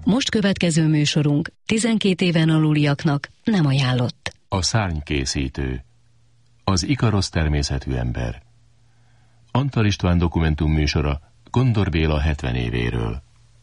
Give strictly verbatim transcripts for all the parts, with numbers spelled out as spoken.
Most következő műsorunk tizenkét éven aluliaknak nem ajánlott. A szárnykészítő. Az Ikarosz természetű ember. Antal István dokumentum műsora Gondor Béla hetven évéről.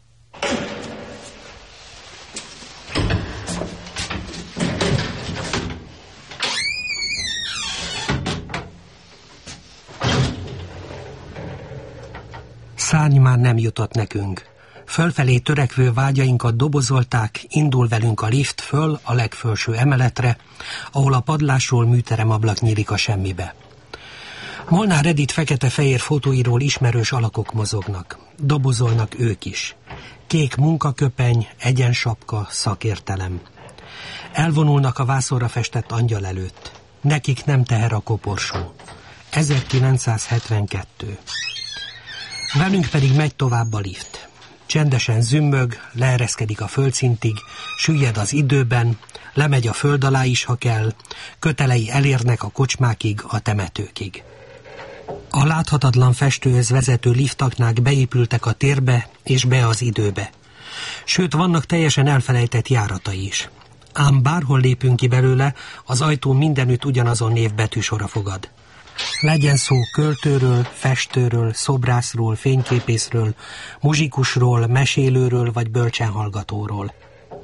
Szárny már nem jutott nekünk. Fölfelé törekvő vágyainkat dobozolták, indul velünk a lift föl a legfelső emeletre, ahol a padlásról műteremablak nyílik a semmibe. Molnár Edith fekete-fehér fotóiról ismerős alakok mozognak. Dobozolnak ők is. Kék munkaköpeny, egyensapka, szakértelem. Elvonulnak a vászonra festett angyal előtt. Nekik nem teher a koporsó. ezerkilencszázhetvenkettő. Velünk pedig megy tovább a lift. Csendesen zümmög, leereszkedik a földszintig, süllyed az időben, lemegy a föld alá is, ha kell, kötelei elérnek a kocsmákig, a temetőkig. A láthatatlan festőhöz vezető liftaknák beépültek a térbe és be az időbe. Sőt, vannak teljesen elfelejtett járatai is. Ám bárhol lépünk ki belőle, az ajtó mindenütt ugyanazon névbetűsora fogad. Legyen szó költőről, festőről, szobrászról, fényképészről, muzsikusról, mesélőről vagy bölcsenhallgatóról.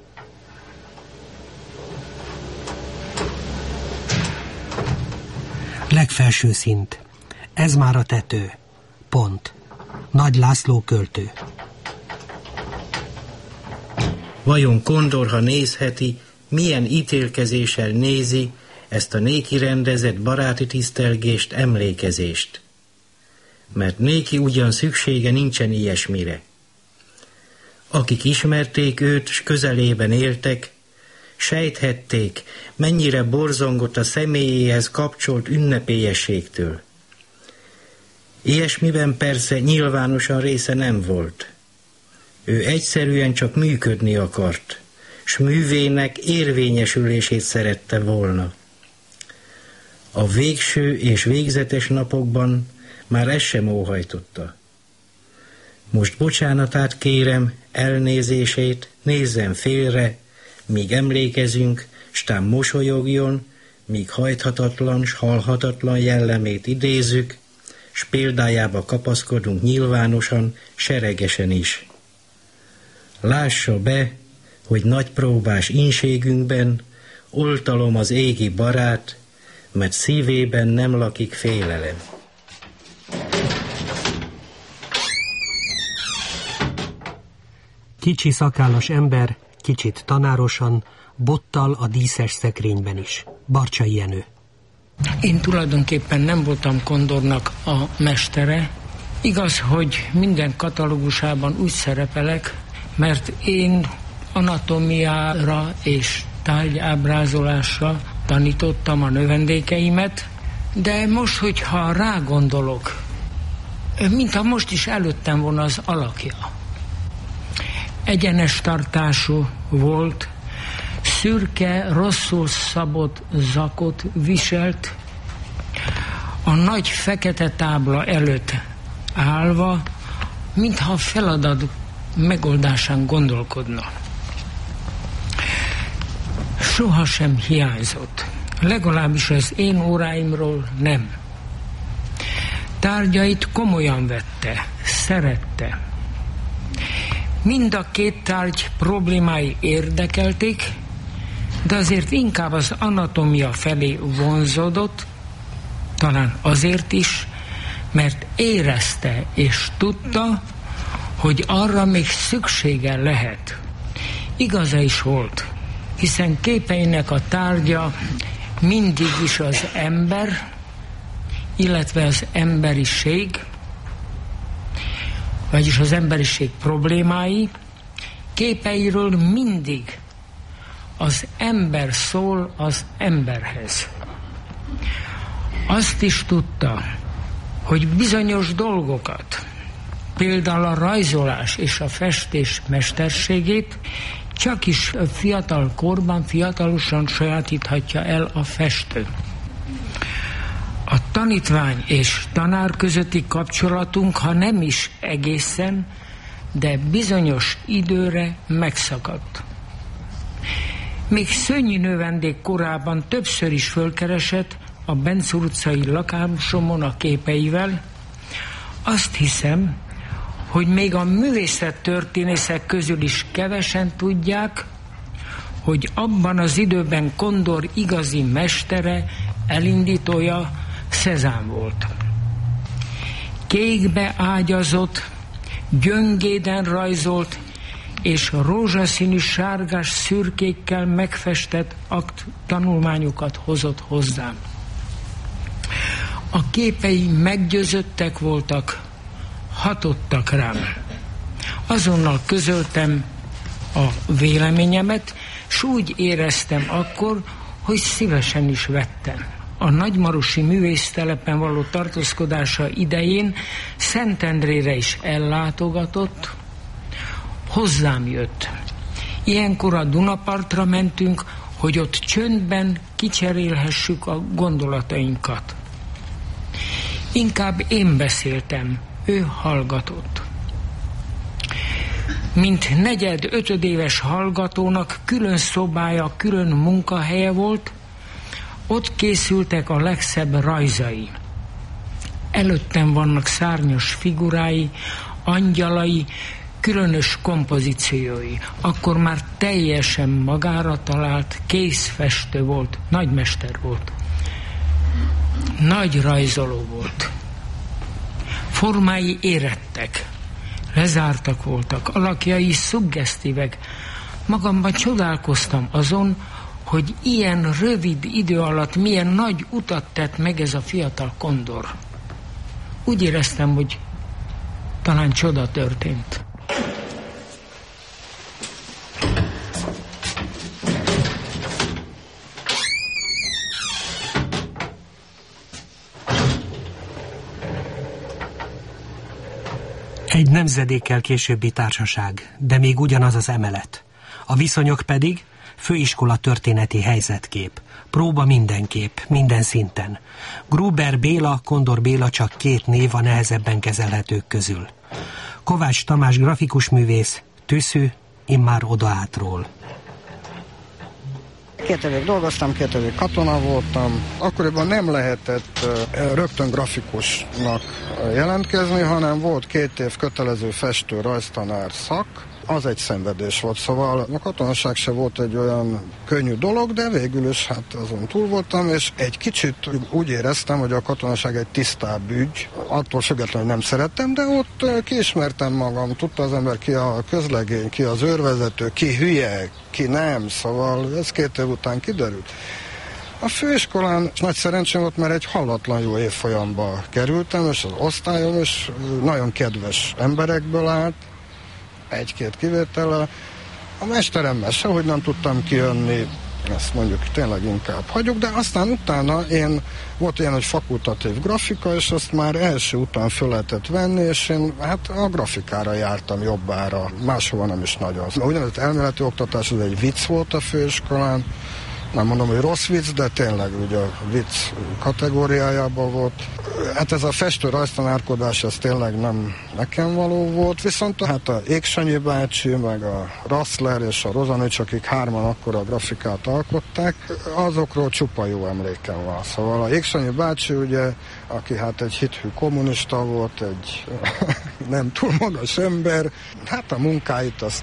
Legfelső szint. Ez már a tető. Pont. Nagy László költő. Vajon Kondor, ha nézheti, milyen ítélkezéssel nézi ezt a néki rendezett baráti tisztelgést, emlékezést? Mert néki ugyan szüksége nincsen ilyesmire. Akik ismerték őt, s közelében éltek, sejthették, mennyire borzongott a személyéhez kapcsolt ünnepélyességtől. Ilyesmiben persze nyilvánosan része nem volt. Ő egyszerűen csak működni akart, s művének érvényesülését szerette volna. A végső és végzetes napokban már ez sem óhajtotta. Most bocsánatát kérem, elnézését, nézzen félre, míg emlékezünk, stám mosolyogjon, míg hajthatatlan s halhatatlan jellemét idézzük, s példájába kapaszkodunk nyilvánosan, seregesen is. Lássa be, hogy nagy próbás ínségünkben oltalom az égi barát, mert szívében nem lakik félelem. Kicsi szakállas ember, kicsit tanárosan, bottal a díszes szekrényben is. Barcsay Jenő. Én tulajdonképpen nem voltam Kondornak a mestere. Igaz, hogy minden katalógusában úgy szerepelek, mert én anatómiára és tárgyábrázolásra tanítottam a növendékeimet, de most, hogyha rágondolok, mintha most is előttem volna az alakja. Egyenes tartású volt, szürke, rosszul szabott zakot viselt, a nagy fekete tábla előtt állva, mintha a feladat megoldásán gondolkodna. Soha sem hiányzott, legalábbis az én óráimról nem. Tárgyait komolyan vette, szerette. Mind a két tárgy problémái érdekelték, de azért inkább az anatómia felé vonzódott, talán azért is, mert érezte és tudta, hogy arra még szüksége lehet. Igaza is volt, hiszen képeinek a tárgya mindig is az ember, illetve az emberiség, vagyis az emberiség problémái, képeiről mindig az ember szól az emberhez. Azt is tudta, hogy bizonyos dolgokat, például a rajzolás és a festés mesterségét csak is fiatal korban, fiatalosan sajátíthatja el a festő. A tanítvány és tanár közötti kapcsolatunk, ha nem is egészen, de bizonyos időre megszakadt. Még Szönnyi növendék korában többször is fölkeresett a Bence utcai lakásomon a képeivel. Azt hiszem, hogy még a művészettörténészek közül is kevesen tudják, hogy abban az időben Kondor igazi mestere, elindítója Cézanne volt. Kékbe ágyazott, gyöngéden rajzolt és rózsaszínű sárgás szürkékkel megfestett akt tanulmányokat hozott hozzám. A képei meggyőzöttek voltak, hatottak rám. Azonnal közöltem a véleményemet, s úgy éreztem akkor, hogy szívesen is vettem. A nagymarosi művésztelepen való tartózkodása idején Szentendrére is ellátogatott, hozzám jött. Ilyenkor a Dunapartra mentünk, hogy ott csöndben kicserélhessük a gondolatainkat. Inkább én beszéltem, ő hallgatott. Mint negyed ötödéves hallgatónak külön szobája, külön munkahelye volt, ott készültek a legszebb rajzai. Előttem vannak szárnyas figurái, angyalai, különös kompozíciói. Akkor már teljesen magára talált, kézfestő volt, nagymester volt. Nagy rajzoló volt. Formái érettek, lezártak voltak, alakjai szuggesztívek. Magamban csodálkoztam azon, hogy ilyen rövid idő alatt milyen nagy utat tett meg ez a fiatal Kondor. Úgy éreztem, hogy talán csoda történt. Egy nemzedékkel későbbi társaság, de még ugyanaz az emelet. A viszonyok pedig főiskola történeti helyzetkép. Próba mindenképp, minden szinten. Gruber Béla, Kondor Béla csak két név a nehezebben kezelhetők közül. Kovács Tamás grafikus művész, Tüszű, immár odaátról. Két évig dolgoztam, két évig katona voltam. Akkoriban nem lehetett rögtön grafikusnak jelentkezni, hanem volt két év kötelező festő rajztanár szak. Az egy szenvedés volt, szóval a katonaság se volt egy olyan könnyű dolog, de végül is hát azon túl voltam, és egy kicsit úgy éreztem, hogy a katonaság egy tisztább ügy. Attól függetlenül nem szerettem, de ott kiismertem magam, tudta az ember ki a közlegény, ki az őrvezető, ki hülye, ki nem, szóval ez két év után kiderült. A főiskolán nagy szerencsém volt, mert egy hallatlan jó évfolyamba kerültem, és az osztályom is nagyon kedves emberekből állt, egy-két kivétellel. A mesteremmel sehogy nem tudtam kijönni, ezt mondjuk tényleg inkább hagyjuk, de aztán utána én volt ilyen, hogy fakultatív grafika, és azt már első után föl lehetett venni, és én hát a grafikára jártam jobbára, máshova nem is nagyon. Ugyanaz elméleti oktatás, az egy vicc volt a főiskolán, nem mondom, hogy rossz vicc, de tényleg ugye a vicc kategóriájában volt. Hát ez a festő rajztanárkodás, ez tényleg nem nekem való volt, viszont hát a Éksanyi bácsi, meg a Rassler és a Rozanics, akik hárman akkor a grafikát alkották, azokról csupa jó emlékem van. Szóval a Éksanyi bácsi ugye, aki hát egy hithű kommunista volt, egy nem túl magas ember, hát a munkáit azt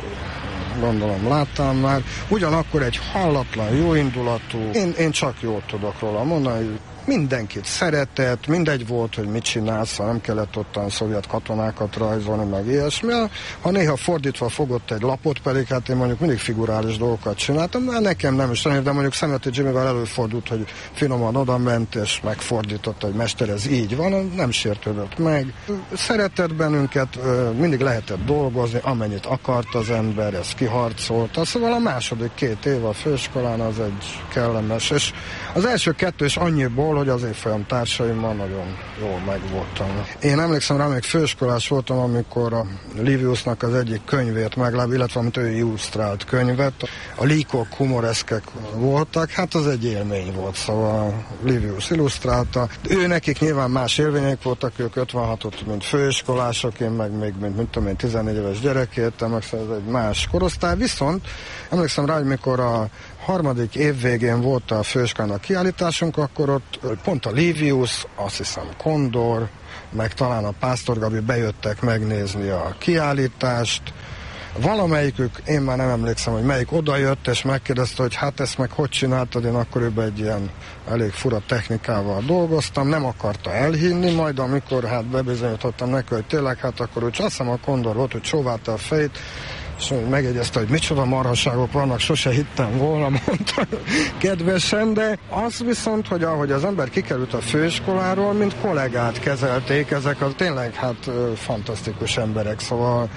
gondolom láttam már, ugyanakkor egy hallatlan, jóindulatú, én, én csak jót tudok róla mondani, mindenkit szeretett, mindegy volt, hogy mit csinálsz, nem kellett ottan szovjet katonákat rajzolni, meg ilyesmi. Ha néha fordítva fogott egy lapot, pedig hát én mondjuk mindig figurális dolgokat csináltam, de nekem nem is de mondjuk Szemeti Jimmyvel előfordult, hogy finoman oda ment, és megfordította, hogy mester, ez így van, nem sértődött meg. Szeretett bennünket, mindig lehetett dolgozni, amennyit akart az ember, ez kiharcolta. Szóval a második két év a főiskolán az egy kellemes, és az első kettő is annyiból, attól, hogy az évfolyam társaimmal nagyon jól megvoltam. Én emlékszem rá, még főiskolás voltam, amikor a Liviusnak az egyik könyvét meglep, illetve amit ő illusztrált könyvet. A líkok humoreszkek voltak, hát az egy élmény volt, szóval Livius illusztrálta. Ő nekik nyilván más élmények voltak, ők ötvenhatot, mint főiskolások, én meg még, mint, mint tudom én, tizennégy éves gyerek értem, meg szóval ez egy más korosztály, viszont emlékszem rá, hogy mikor a harmadik év végén volt a főiskolának kiállításunk, akkor ott pont a Livius, azt hiszem Kondor, meg talán a Pásztor Gabi bejöttek megnézni a kiállítást. Valamelyikük, én már nem emlékszem, hogy melyik odajött, és megkérdezte, hogy hát ezt meg hogy csináltad, én akkoriban egy ilyen elég fura technikával dolgoztam, nem akarta elhinni, majd amikor hát bebizonyítottam neki, hogy tényleg, hát akkor úgy azt hiszem a Kondor volt, hogy csóválta a fejét, és megjegyezte, hogy micsoda marhaságok vannak, sose hittem volna, mondta kedvesen, de az viszont, hogy ahogy az ember kikerült a főiskoláról, mint kollégát kezelték, ezek a tényleg hát fantasztikus emberek, szóval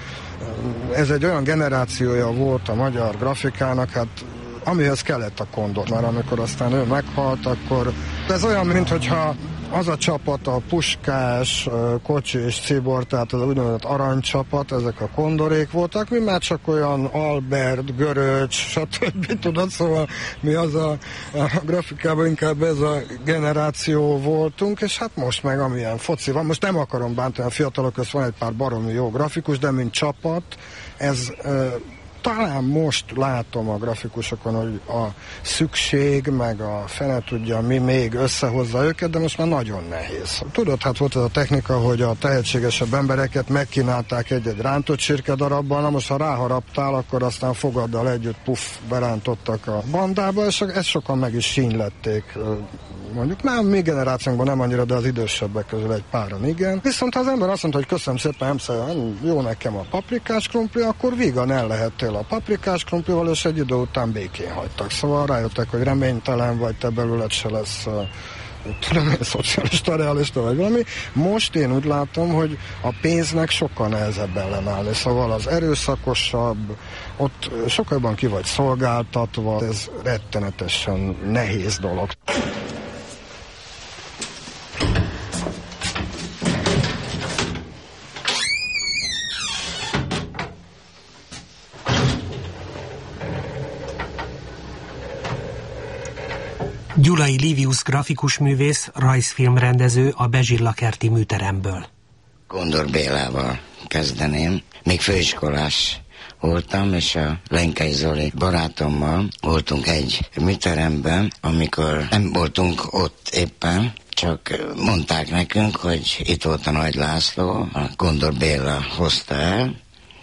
ez egy olyan generációja volt a magyar grafikának, hát amihez kellett a Kondor, mert amikor aztán ő meghalt, akkor ez olyan, minthogyha az a csapat, a Puskás, Kocsi és Cibor, tehát az úgynevezett aranycsapat, ezek a Kondorék voltak, mi már csak olyan Albert, Göröcs, stb. Tudod, szóval mi az a, a grafikában inkább ez a generáció voltunk, és hát most meg amilyen foci van, most nem akarom bántani, a fiatalok között van egy pár baromi jó grafikus, de mint csapat, ez... Talán most látom a grafikusokon, hogy a szükség, meg a fene tudja, mi még összehozza őket, de most már nagyon nehéz. Tudod, hát volt ez a technika, hogy a tehetségesebb embereket megkínálták egy-egy rántott csirke darabban, na most ha ráharaptál, akkor aztán fogaddal együtt puff, berántottak a bandába, és ezt sokan meg is sínlették. Mondjuk nem, mi generációnkban nem annyira, de az idősebbek közül egy páran igen. Viszont ha az ember azt mondta, hogy köszönöm szépen, nem szépen, jó nekem a paprikás krumpli, akkor vígan el lehettél a paprikás krumplival, és egy idő után békén hagytak. Szóval rájöttek, hogy reménytelen vagy, te belőled se lesz tudom én, szocialista, realista vagy valami. Most én úgy látom, hogy a pénznek sokkal nehezebb ellenállni. Szóval az erőszakosabb, ott sokkal jobban ki vagy szolgáltatva, ez rettenetesen nehéz dolog. Gyulai Livius grafikusművész, rajzfilmrendező a Bezsillakerti műteremből. Kondor Bélával kezdeném. Még főiskolás voltam, és a Lenkei Zoli barátommal voltunk egy műteremben, amikor nem voltunk ott éppen, csak mondták nekünk, hogy itt volt a Nagy László, a Kondor Béla hozta el,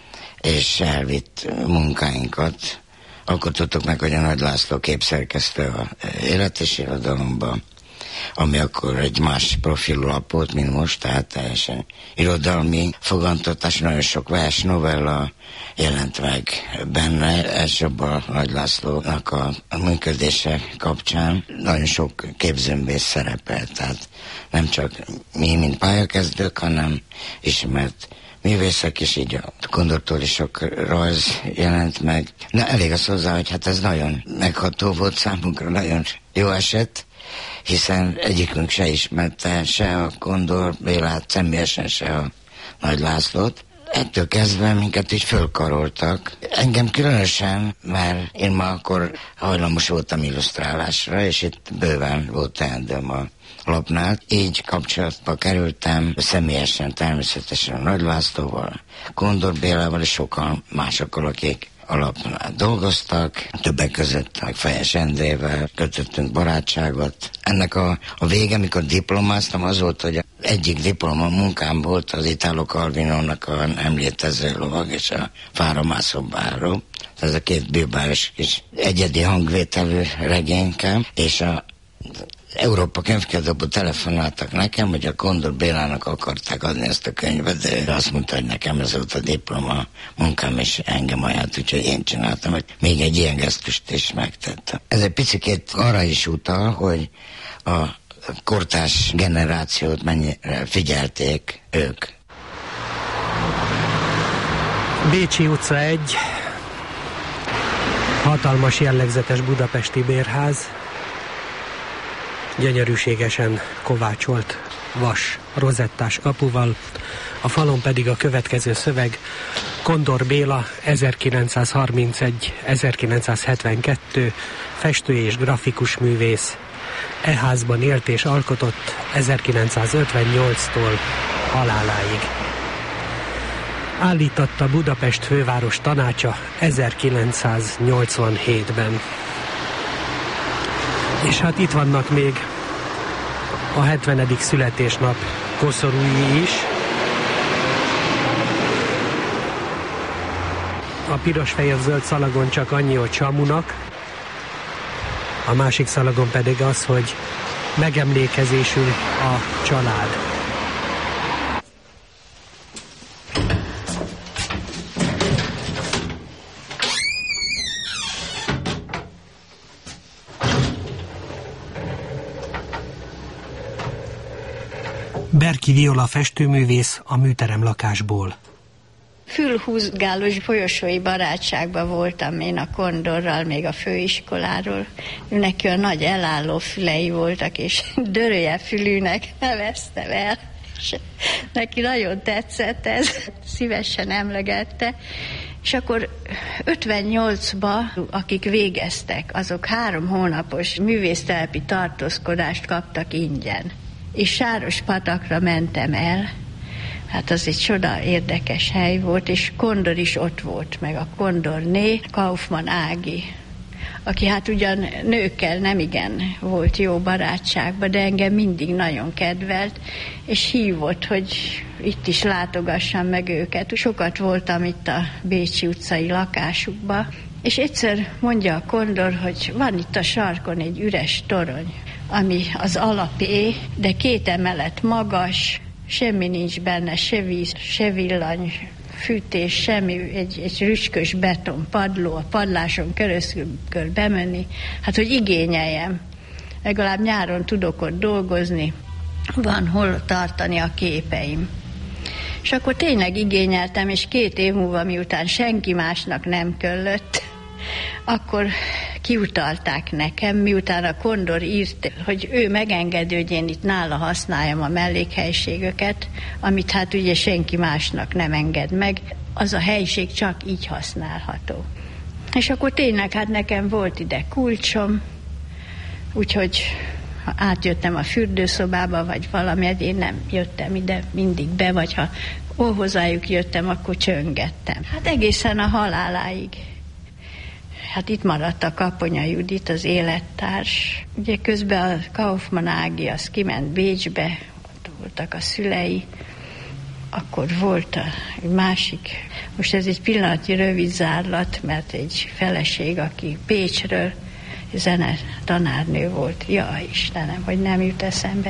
és elvitt munkáinkat. Akkor tudtuk meg, hogy a Nagy László képszerkesztő a Élet és Irodalomban, ami akkor egy más profilú lap volt, mint most, tehát teljesen irodalmi fogantatás, nagyon sok vers, novella jelent meg benne, elsőbb a Nagy Lászlónak a, a működése kapcsán. Nagyon sok képzőművész szerepel, tehát nem csak mi, mint pályakezdők, hanem ismert művészek, és így a Kondortól is sok rajz jelent meg. Na, elég az hozzá, hogy hát ez nagyon megható volt számunkra, nagyon jó eset, hiszen egyikünk se ismerte se a Kondor Bélát, személyesen se a Nagy Lászlót. Ettől kezdve minket így fölkaroltak. Engem különösen, mert én ma akkor hajlamos voltam illusztrálásra, és itt bőven volt teendőm a lapnál. Így kapcsolatba kerültem személyesen, természetesen a Nagy Lászlóval, Kondor Bélával és sokan másokkal, akik a lapnál dolgoztak, többek között meg Fejes Endrével kötöttünk barátságot. Ennek a, a vége, amikor diplomáztam, az volt, hogy egyik diploma munkám volt az Italo Calvinónak a Nem létező lovag és a Fáramászó báró. Ez a két bírbáros kis egyedi hangvételű regénykem, és a Európa könyvkiadóból telefonáltak nekem, hogy a Kondor Bélának akarták adni ezt a könyvet, de azt mondta, hogy nekem ez volt a diploma munkám, és engem ajánlott, úgyhogy én csináltam, hogy még egy ilyen gesztust is megtettem. Ez egy picit arra is utal, hogy a kortárs generációt mennyire figyelték ők. Bécsi utca egy, hatalmas jellegzetes budapesti bérház. gyönyörűségesen kovácsolt vas rozettás kapuval, a falon pedig a következő szöveg: Kondor Béla, ezerkilencszázharmincegy ezerkilencszázhetvenkettő, festő és grafikus művész. E házban élt és alkotott ezerkilencszázötvennyolctól haláláig. Állítatta Budapest főváros tanácsa ezerkilencszáznyolcvanhétben. És hát itt vannak még a hetvenedik születésnap koszorúi is. A piros-fehér-zöld szalagon csak annyi, hogy Csamunak, a másik szalagon pedig az, hogy megemlékezésül a család. Berki Viola festőművész a műterem lakásból. Fülhúzgálós folyosói barátságban voltam én a Kondorral, még a főiskoláról. Neki a nagy elálló fülei voltak, és Dörölye fülűnek neveztem el. És neki nagyon tetszett ez, szívesen emlegette. És akkor ötvennyolcban, akik végeztek, azok három hónapos művésztelepi tartózkodást kaptak ingyen. És Sárospatakra mentem el. Hát az egy csoda érdekes hely volt, és Kondor is ott volt, meg a Kondorné, Kaufmann Ági, aki hát ugyan nőkkel nem igen volt jó barátságban, de engem mindig nagyon kedvelt, és hívott, hogy itt is látogassam meg őket. Sokat voltam itt a Bécsi utcai lakásukba, és egyszer mondja a Kondor, hogy van itt a sarkon egy üres torony, ami az alapé, de két emelet magas, semmi nincs benne, se víz, se villany, fűtés, semmi, egy, egy rücskös beton padló, a padláson keresztül kell bemenni. Hát, hogy igényeljem. Legalább nyáron tudok ott dolgozni, van hol tartani a képeim. És akkor tényleg igényeltem, és két év múlva, miután senki másnak nem kellett, akkor kiutalták nekem, miután a Kondor írt, hogy ő megengedő, hogy én itt nála használjam a mellékhelységeket, amit hát ugye senki másnak nem enged meg, az a helység csak így használható. És akkor tényleg hát nekem volt ide kulcsom, úgyhogy ha átjöttem a fürdőszobába, vagy valami, én nem jöttem ide mindig be, vagy ha hozzájuk jöttem, akkor csöngettem. Hát egészen a haláláig. Hát itt maradt a Kaponya Judit, az élettárs. Ugye közben a Kaufmann Ági, az kiment Bécsbe, ott voltak a szülei. Akkor volt a másik, most ez egy pillanatnyi rövid zárlat, mert egy feleség, aki Pécsről, zene tanárnő volt. Ja, Istenem, hogy nem jut eszembe.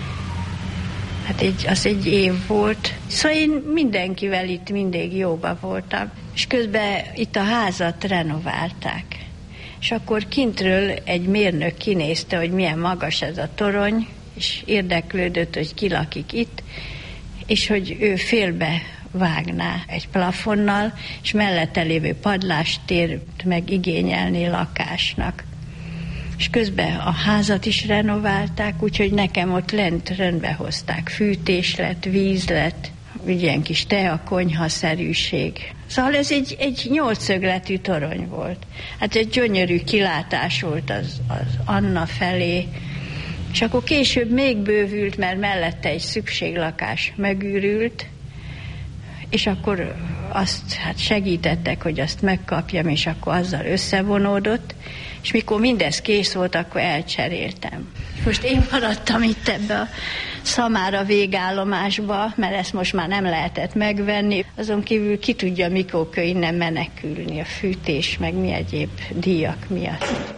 Hát egy, az egy év volt. Szóval én mindenkivel itt mindig jóba voltam. És közben itt a házat renoválták. És akkor kintről egy mérnök kinézte, hogy milyen magas ez a torony, és érdeklődött, hogy ki lakik itt, és hogy ő félbe vágná egy plafonnal, és mellette lévő padlástért meg igényelné lakásnak. És közben a házat is renoválták, úgyhogy nekem ott lent rendbe hozták. Fűtés lett, víz lett, ilyen kis tea-konyha-szerűség. Szóval ez egy, egy nyolcszögletű torony volt. Hát egy gyönyörű kilátás volt az, az Anna felé, és akkor később még bővült, mert mellette egy szükséglakás megűrült, és akkor azt hát segítettek, hogy azt megkapjam, és akkor azzal összevonódott, és mikor mindez kész volt, akkor elcseréltem. Most én maradtam itt ebbe a Szamára végállomásba, mert ezt most már nem lehetett megvenni. Azon kívül ki tudja, mikor kell innen menekülni, a fűtés, meg mi egyéb díjak miatt.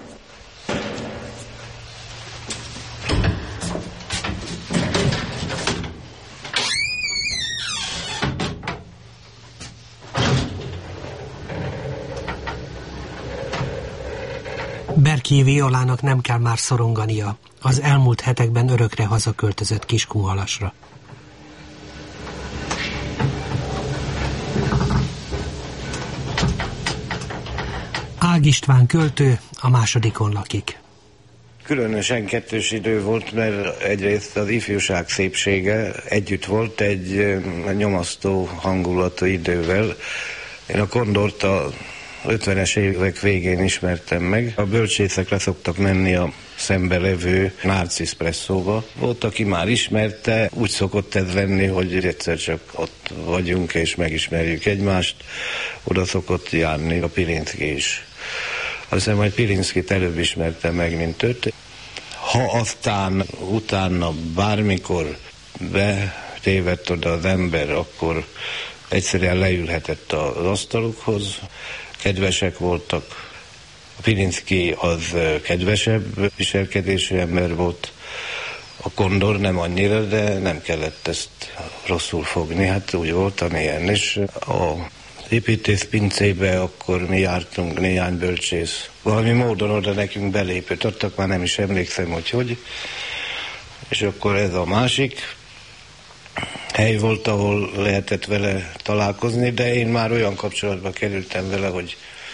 Berki Violának nem kell már szorongania, az elmúlt hetekben örökre hazaköltözött Kiskunhalasra. Ág István költő a másodikon lakik. Különösen kettős idő volt, mert egyrészt az ifjúság szépsége együtt volt egy nyomasztó hangulatú idővel. Én a Kondort a ötvenes évek végén ismertem meg. A bölcsészekre szoktak menni a szembe levő Narcisz Presszóba. Volt, aki már ismerte, úgy szokott ez lenni, hogy egyszer csak ott vagyunk és megismerjük egymást. Oda szokott járni a Pilinszky is. Azt hiszem, hogy Pilinszkyt előbb ismertem meg, mint őt. Ha aztán utána bármikor betévedt oda az ember, akkor egyszerűen leülhetett az asztalukhoz. Kedvesek voltak. A Pilinszky az kedvesebb viselkedésű ember volt. A Kondor nem annyira, de nem kellett ezt rosszul fogni. Hát úgy volt, amilyen. És a építészpincébe akkor mi jártunk, néhány bölcsész. Valami módon oda nekünk belépett, adtak, már nem is emlékszem, hogy hogy. És akkor ez a másik hely volt, ahol lehetett vele találkozni, de én már olyan kapcsolatba kerültem vele, hogy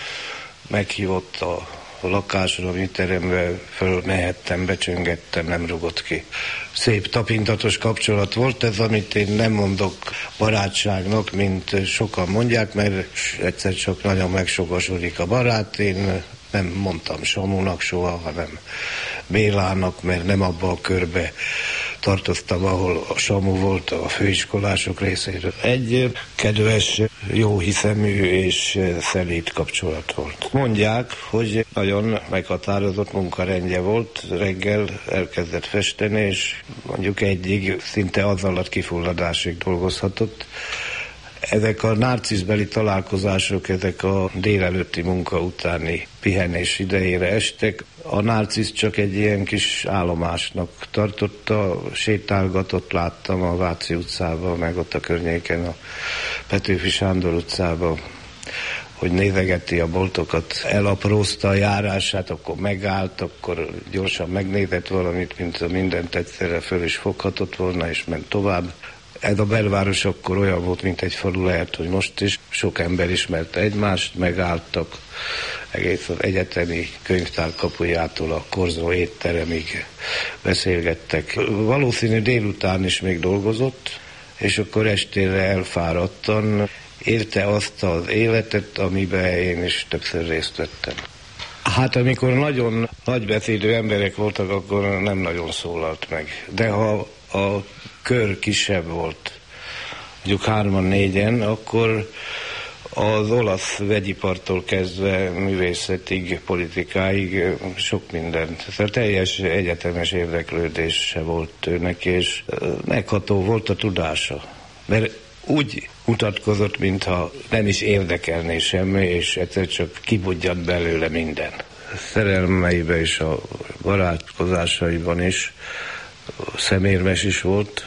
meghívott a lakásra, a műterembe, fölmehettem, becsöngettem, nem rugott ki. Szép tapintatos kapcsolat volt ez, amit én nem mondok barátságnak, mint sokan mondják, mert egyszer csak nagyon megsokasodik a barát. Én nem mondtam Samunak soha, hanem Bélának, mert nem abba a körbe tartoztam, ahol a Samu volt a főiskolások részéről. Egy kedves, jó hiszemű és szelíd kapcsolat volt. Mondják, hogy nagyon meghatározott munkarendje volt, reggel elkezdett festeni, és mondjuk egyig szinte az alatt kifulladásig dolgozhatott. Ezek a narciszbeli találkozások, ezek a délelőtti munka utáni pihenés idejére estek. A Narcisz csak egy ilyen kis állomásnak tartotta, sétálgatott, láttam a Váci utcába, meg ott a környéken a Petőfi Sándor utcába, hogy nézegeti a boltokat, elaprózta a járását, akkor megállt, akkor gyorsan megnézett valamit, mint mindent egyszerre föl is foghatott volna, és ment tovább. Ez a belváros akkor olyan volt, mint egy falu, lehet, hogy most is. Sok ember ismerte egymást, megálltak egész az egyetemi könyvtár kapujától a Korzó étteremig beszélgettek. Valószínű délután is még dolgozott, és akkor estére elfáradtan érte azt az életet, amiben én is többször részt vettem. Hát amikor nagyon nagybeszédű emberek voltak, akkor nem nagyon szólalt meg. De ha a kör kisebb volt, mondjuk hárman, négyen, akkor az olasz vegyipartól kezdve művészetig, politikáig sok mindent. Szóval teljes egyetemes érdeklődése volt őnek, és megható volt a tudása. Mert úgy mutatkozott, mintha nem is érdekelné semmi, és egyszer csak kibudjant belőle minden. Szerelmeiben és a barátkozásaiban is szemérmes is volt,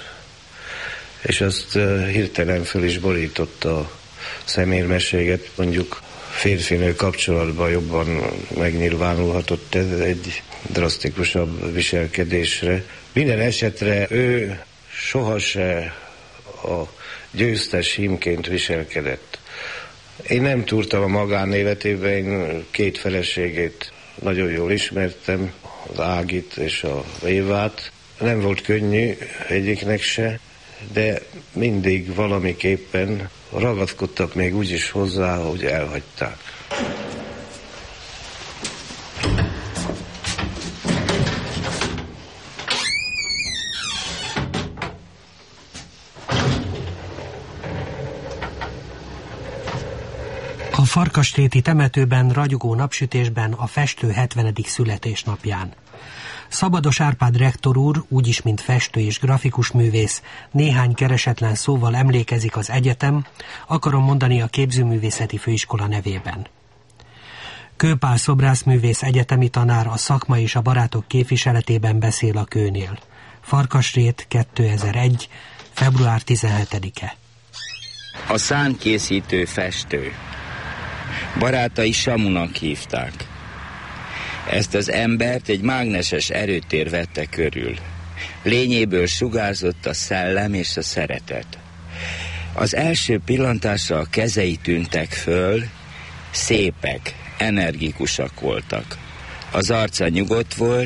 és azt hirtelen föl is borította a szemérmességet, mondjuk férfinő kapcsolatban jobban megnyilvánulhatott ez egy drasztikusabb viselkedésre. Minden esetre ő sohasem a győztes hímként viselkedett. Én nem túrtam a magánéletében, én két feleségét nagyon jól ismertem, az Ágit és a Évát. Nem volt könnyű egyiknek se, de mindig valamiképpen ragaszkodtak még úgy is hozzá, hogy elhagyták. A Farkasréti temetőben ragyogó napsütésben a festő hetvenedik születésnapján. Szabados Árpád rektor úr, úgyis mint festő és grafikus művész, néhány keresetlen szóval emlékezik az egyetem, akarom mondani a Képzőművészeti Főiskola nevében. Kőpál szobrászművész egyetemi tanár a szakma és a barátok képviseletében beszél a Kőnél. Farkasrét, kétezer-egy. február tizenhetedike. A szánkészítő festő. Barátai Samunak hívták. Ezt az embert egy mágneses erőtér vette körül. Lényéből sugárzott a szellem és a szeretet. Az első pillantásra a kezei tűntek föl, szépek, energikusak voltak. Az arca nyugodt volt,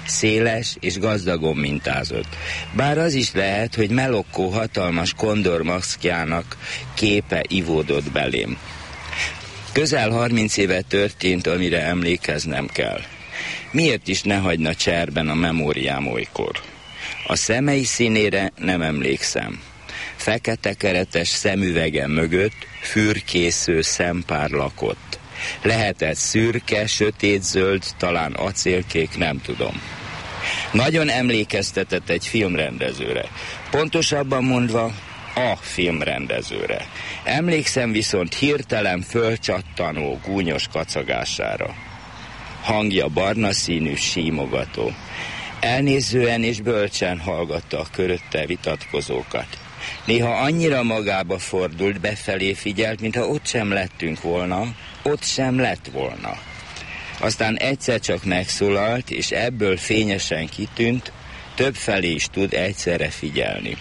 széles és gazdagon mintázott. Bár az is lehet, hogy Melokkó hatalmas kondormaszkjának képe ivódott belém. Közel harminc éve történt, amire emlékeznem kell. Miért is ne hagyna cserben a memóriám olykor? A szemei színére nem emlékszem. Fekete keretes szemüvegem mögött fürkésző szempár lakott. Lehetett szürke, sötétzöld, talán acélkék, nem tudom. Nagyon emlékeztetett egy filmrendezőre. Pontosabban mondva, a filmrendezőre. Emlékszem viszont hirtelen fölcsattanó, gúnyos kacagására. Hangja barna színű, símogató. Elnézően és bölcsen hallgatta a körötte vitatkozókat. Néha annyira magába fordult, befelé figyelt, mintha ott sem lettünk volna, ott sem lett volna. Aztán egyszer csak megszólalt, és ebből fényesen kitűnt, többfelé is tud egyszerre figyelni.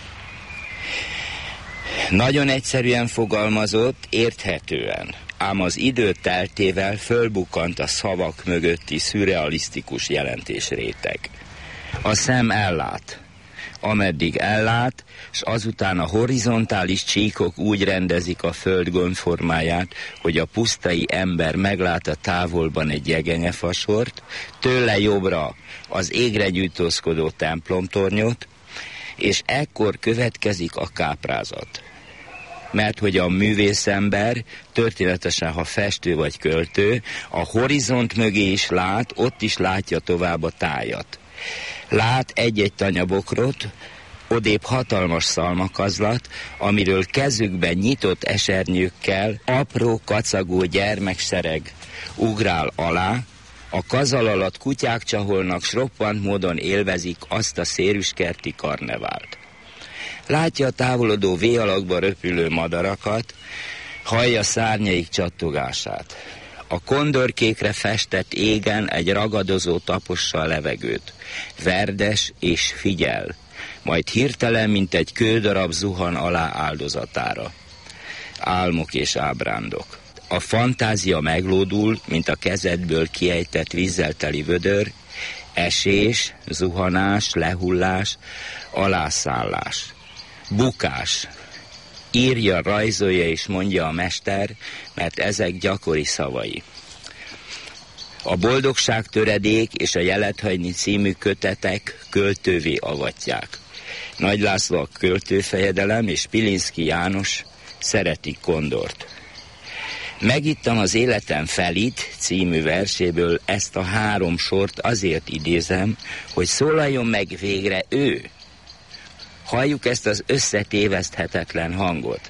Nagyon egyszerűen fogalmazott, érthetően, ám az idő teltével fölbukkant a szavak mögötti szürrealisztikus jelentésréteg. A szem ellát, ameddig ellát, s azután a horizontális csíkok úgy rendezik a föld gömbformáját, hogy a pusztai ember meglát a távolban egy jegenyefasort, tőle jobbra az égre gyújtózkodó templomtornyot, és ekkor következik a káprázat. Mert hogy a művészember, történetesen ha festő vagy költő, a horizont mögé is lát, ott is látja tovább a tájat. Lát egy-egy tanyabokrot, odébb hatalmas szalmakazlat, amiről kezükben nyitott esernyőkkel apró kacagó gyermeksereg ugrál alá, a kazal alatt kutyák csaholnak, s roppant módon élvezik azt a szérűskerti karnevált. Látja a távolodó V-alakba röpülő madarakat, hallja szárnyaik csattogását. A kondorkékre festett égen egy ragadozó tapossa a levegőt. Verdes és figyel, majd hirtelen, mint egy kődarab zuhan alá áldozatára. Álmok és ábrándok. A fantázia meglódul, mint a kezedből kiejtett vízzel teli vödör, esés, zuhanás, lehullás, alászállás. Bukás. Írja, rajzolja és mondja a mester, mert ezek gyakori szavai. A Boldogság töredék és a Jelet hagyni című kötetek költővé avatják. Nagy László a költőfejedelem és Pilinszky János szeretik Kondort. Megittam az Életem felit című verséből ezt a három sort, azért idézem, hogy szólaljon meg végre ő. Halljuk ezt az összetéveszthetetlen hangot.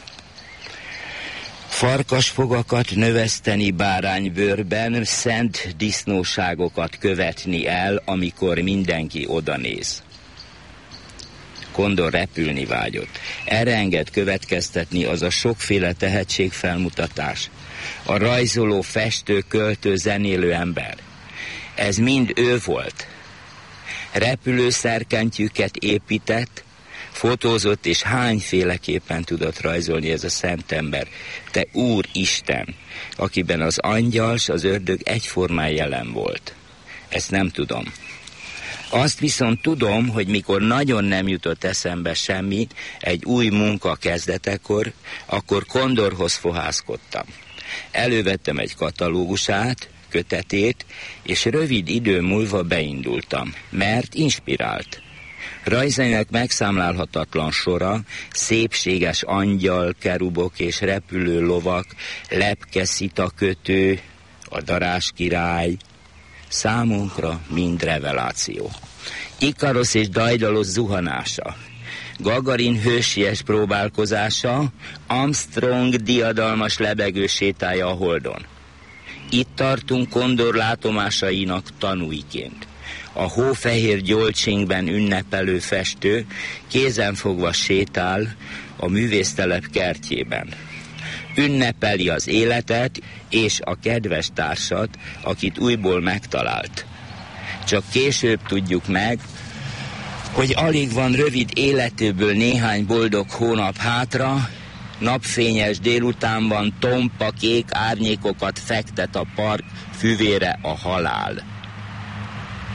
Farkasfogakat növeszteni báránybőrben, szent disznóságokat követni el, amikor mindenki odanéz. Kondor repülni vágyott. Erre enged következtetni az a sokféle tehetségfelmutatás. A rajzoló, festő, költő, zenélő ember. Ez mind ő volt. Repülőszerkentyűket épített, fotózott, és hányféleképpen tudott rajzolni ez a szent ember. Te Úristen, akiben az angyal s az ördög egyformán jelen volt. Ezt nem tudom. Azt viszont tudom, hogy mikor nagyon nem jutott eszembe semmi egy új munka kezdetekor, akkor Kondorhoz fohászkodtam. Elővettem egy katalógusát, kötetét, és rövid idő múlva beindultam, mert inspirált. Rajzainak megszámlálhatatlan sora, szépséges angyal, kerubok és repülő lovak, lepke szitakötő, a darás király, számunkra mind reveláció. Ikarosz és Dajdalos zuhanása, Gagarin hősies próbálkozása, Armstrong diadalmas lebegő sétája a Holdon. Itt tartunk Kondor látomásainak tanúiként. A hófehér gyolcsingben ünnepelő festő kézenfogva sétál a művésztelep kertjében. Ünnepeli az életet és a kedves társat, akit újból megtalált. Csak később tudjuk meg, hogy alig van rövid életéből néhány boldog hónap hátra, napfényes délutánban tompa kék árnyékokat fektet a park füvére a halál.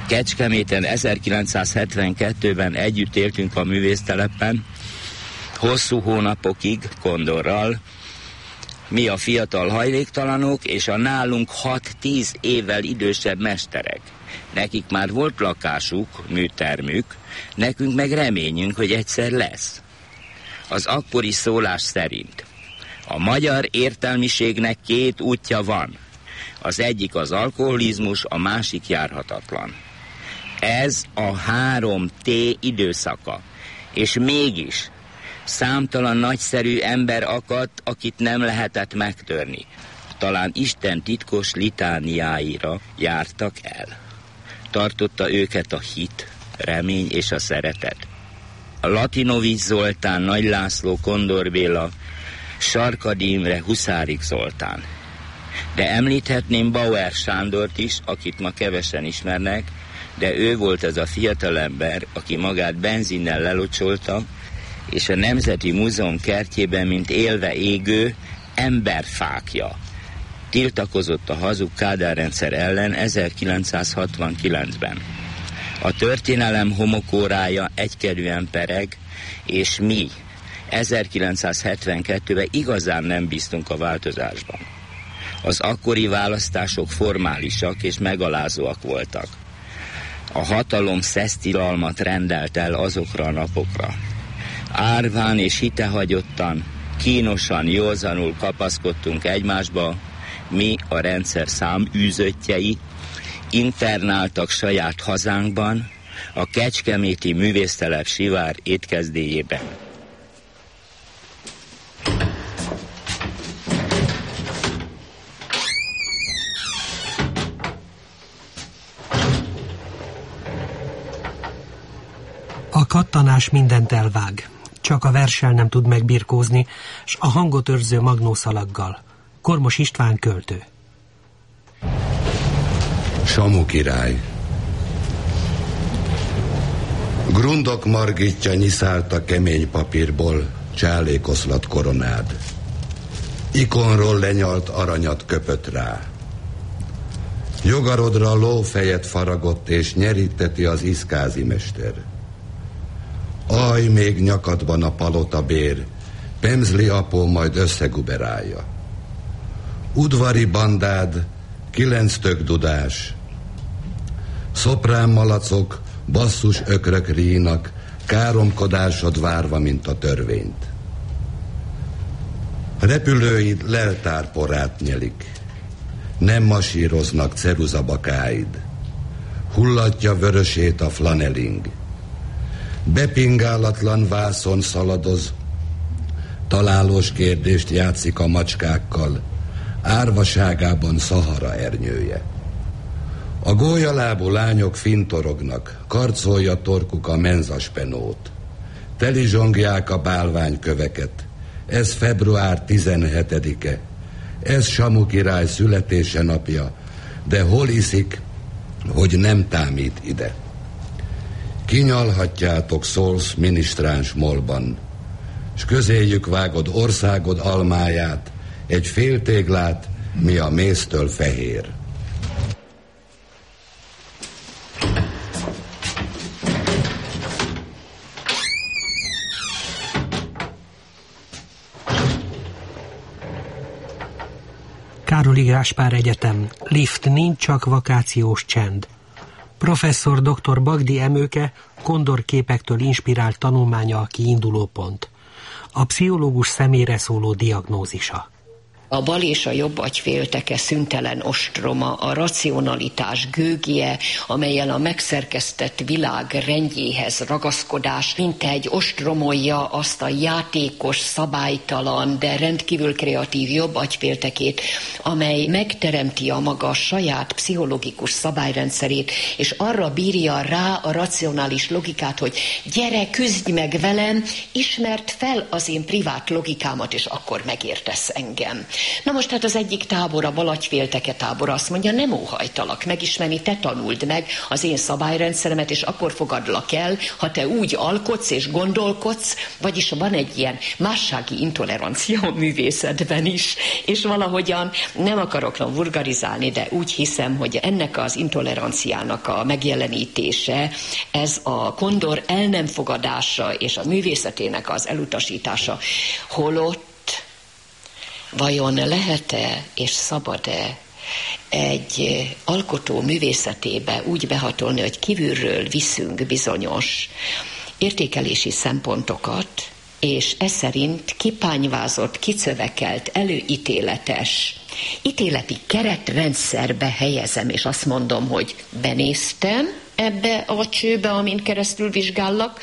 Kecskeméten ezerkilencszázhetvenkettőben együtt éltünk a művésztelepen, hosszú hónapokig Kondorral, mi a fiatal hajléktalanok, és a nálunk hat-tíz évvel idősebb mesterek. Nekik már volt lakásuk, műtermük, nekünk meg reményünk, hogy egyszer lesz. Az akkori szólás szerint a magyar értelmiségnek két útja van. Az egyik az alkoholizmus, a másik járhatatlan. Ez a három T időszaka. És mégis számtalan nagyszerű ember akadt, akit nem lehetett megtörni. Talán Isten titkos litániáira jártak el. Tartotta őket a hit, remény és a szeretet. A Latinovics Zoltán, Nagy László, Kondor Béla, Sarkadi Imre, Huszárik Zoltán. De említhetném Bauer Sándort is, akit ma kevesen ismernek, de ő volt az a fiatalember, aki magát benzinnel lelocsolta, és a Nemzeti Múzeum kertjében, mint élve égő, emberfákja. Tiltakozott a hazug Kádár-rendszer ellen ezerkilencszázhatvankilencben. A történelem homokórája egykedvűen pereg, és mi ezerkilencszázhetvenkettőben igazán nem bíztunk a változásban. Az akkori választások formálisak és megalázóak voltak. A hatalom szesztilalmat rendelt el azokra a napokra. Árván és hitehagyottan, kínosan, józanul kapaszkodtunk egymásba, mi a rendszer száműzöttjei, internáltak saját hazánkban, a kecskeméti művésztelep Sivár étkezdéjében. A kattanás mindent elvág, csak a verssel nem tud megbirkózni, s a hangot őrző magnószalaggal. Kormos István költő. Samu király. Grundok margitja nyiszálta kemény papírból, csálékoszlat koronád. Ikonról lenyalt aranyat köpött rá. Jogarodra lófejet faragott, és nyeríteti az iszkázi mester. Aj, még nyakadban a palota bér, Pemzli apó majd összeguberálja. Udvari bandád, kilenc tök dudás, szoprán malacok, basszus ökrök rínak, káromkodásod várva, mint a törvényt. Repülőid leltárporát nyelik, nem masíroznak ceruzabakáid, hullatja vörösét a flaneling. Bepingálatlan vászon szaladoz, találós kérdést játszik a macskákkal, árvaságában Szahara ernyője. A gólyalábú lányok fintorognak, karcolja torkuk a menzaspenót. Telizsongják a bálványköveket. Ez február tizenhetedike. Ez Samu király születése napja, de hol iszik, hogy nem támít ide. Kinyalhatjátok, szólsz minisztráns molban, s közéjük vágod országod almáját, egy féltéglát, mi a méztől fehér. Károli Gáspár Egyetem. Lift nincs, csak vakációs csend. Professzor dr. Bagdi Emőke Kondor képektől inspirált tanulmánya a kiinduló pont. A pszichológus személyre szóló diagnózisa. A bal és a jobb agyfélteke szüntelen ostroma, a racionalitás gőgje, amelyen a megszerkesztett világ rendjéhez ragaszkodás, mint egy ostromolja azt a játékos, szabálytalan, de rendkívül kreatív jobb agyféltekét, amely megteremti a maga saját pszichológikus szabályrendszerét, és arra bírja rá a racionális logikát, hogy gyere, küzdj meg velem, ismerd fel az én privát logikámat, és akkor megértesz engem. Na most hát az egyik tábor, a Balagyfélteke tábor azt mondja, nem óhajtalak megismerni, te tanuld meg az én szabályrendszeremet, és akkor fogadlak el, ha te úgy alkotsz és gondolkodsz, vagyis van egy ilyen mássági intolerancia a művészetben is, és valahogyan nem akarok vulgarizálni, de úgy hiszem, hogy ennek az intoleranciának a megjelenítése, ez a kondor el nem fogadása és a művészetének az elutasítása, holott vajon lehet-e és szabad-e egy alkotó művészetébe úgy behatolni, hogy kívülről viszünk bizonyos értékelési szempontokat, és ez szerint kipányvázott, kicövekelt, előítéletes, ítéleti keretrendszerbe helyezem, és azt mondom, hogy benéztem ebbe a csőbe, amin keresztül vizsgállak.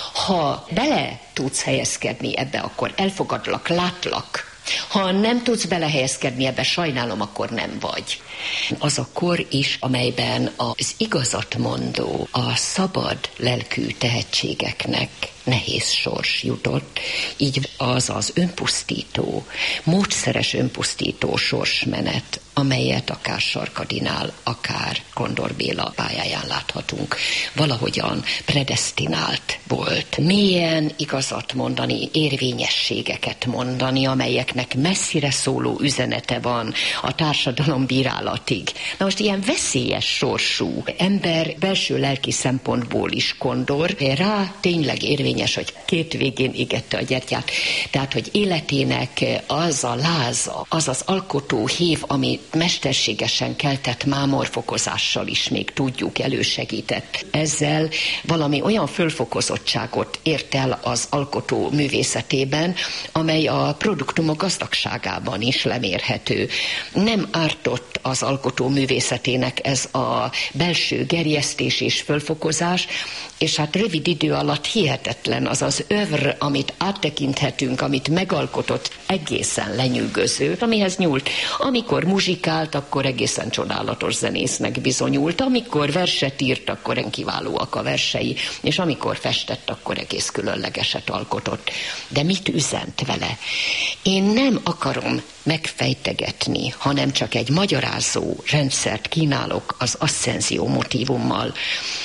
Ha bele tudsz helyezkedni ebbe, akkor elfogadlak, látlak. Ha nem tudsz belehelyezkedni ebbe, sajnálom, akkor nem vagy. Az a kor is, amelyben az igazat mondó, a szabad lelkű tehetségeknek nehéz sors jutott, így az az önpusztító, módszeres önpusztító sorsmenet, amelyet akár Sarkadinál, akár Kondor Béla pályáján láthatunk, valahogyan predesztinált volt. Mélyen igazat mondani, érvényességeket mondani, amelyeknek messzire szóló üzenete van a társadalom bírálatig. Na most ilyen veszélyes sorsú ember belső lelki szempontból is Kondor, rá tényleg érvényes, hogy két végén égette a gyertyát, tehát, hogy életének az a láza, az az alkotó hív, ami mesterségesen keltett mámorfokozással is még tudjuk elősegített. Ezzel valami olyan fölfokozottságot ért el az alkotó művészetében, amely a produktumok gazdagságában is lemérhető. Nem ártott az alkotó művészetének ez a belső gerjesztés és fölfokozás, és hát rövid idő alatt hihetetlen az az övr, amit áttekinthetünk, amit megalkotott, egészen lenyűgöző, amihez nyúlt. Amikor muzsikált, akkor egészen csodálatos zenésznek bizonyult, amikor verset írt, akkor kiválóak a versei, és amikor festett, akkor egész különlegeset alkotott. De mit üzent vele? Én nem akarom megfejtegetni, hanem csak egy magyarázó rendszert kínálok az aszcenzió motívummal.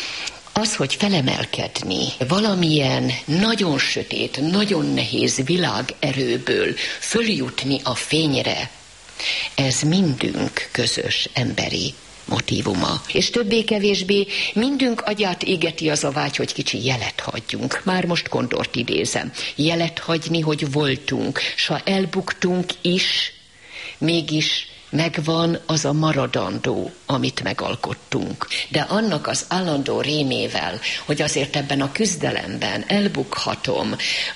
Az, hogy felemelkedni valamilyen nagyon sötét, nagyon nehéz világerőből följutni a fényre, ez mindünk közös emberi motívuma. És többé-kevésbé mindünk agyát égeti az a vágy, hogy kicsi jelet hagyjunk. Már most Kondort idézem. Jelet hagyni, hogy voltunk, s ha elbuktunk is, mégis megvan az a maradandó, amit megalkottunk. De annak az állandó rémével, hogy azért ebben a küzdelemben elbukhatom,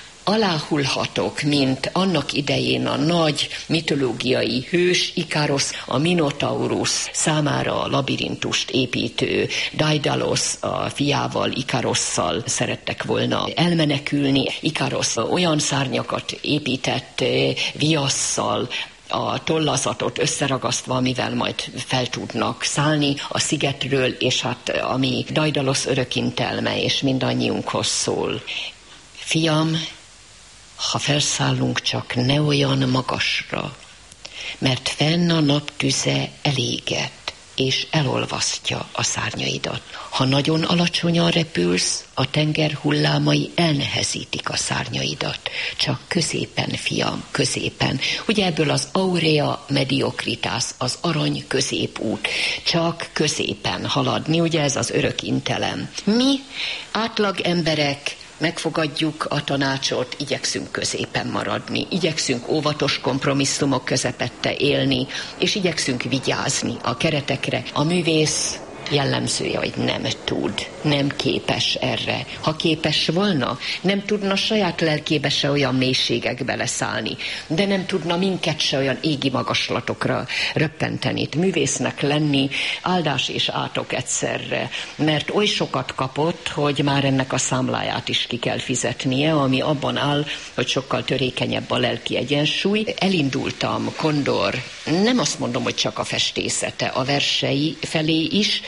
aláhullhatok, mint annak idején a nagy mitológiai hős Ikarosz, a Minotaurus számára a labirintust építő Daidalos a fiával, Ikarosszal szerettek volna elmenekülni. Ikarosz olyan szárnyakat épített viasszal, a tollazatot összeragasztva, amivel majd fel tudnak szállni a szigetről, és hát ami Daidalos örökintelme, és mindannyiunkhoz szól. Fiam, ha felszállunk, csak ne olyan magasra, mert fenn a nap tüze eléget, és elolvasztja a szárnyaidat. Ha nagyon alacsonyan repülsz, a tenger hullámai elnehezítik a szárnyaidat. Csak középen, fiam, középen. Ugye ebből az aurea mediocritas, az arany középút. Csak középen haladni, ugye ez az örök intelem. Mi, átlag emberek, megfogadjuk a tanácsot, igyekszünk középen maradni, igyekszünk óvatos kompromisszumok közepette élni, és igyekszünk vigyázni a keretekre. A művész jellemzője, hogy nem tud, nem képes erre. Ha képes volna, nem tudna saját lelkébe se olyan mélységekbe leszállni, de nem tudna minket se olyan égi magaslatokra röppenteni. Művésznek lenni áldás és átok egyszerre, mert oly sokat kapott, hogy már ennek a számláját is ki kell fizetnie, ami abban áll, hogy sokkal törékenyebb a lelki egyensúly. Elindultam Kondor, nem azt mondom, hogy csak a festészete, a versei felé is,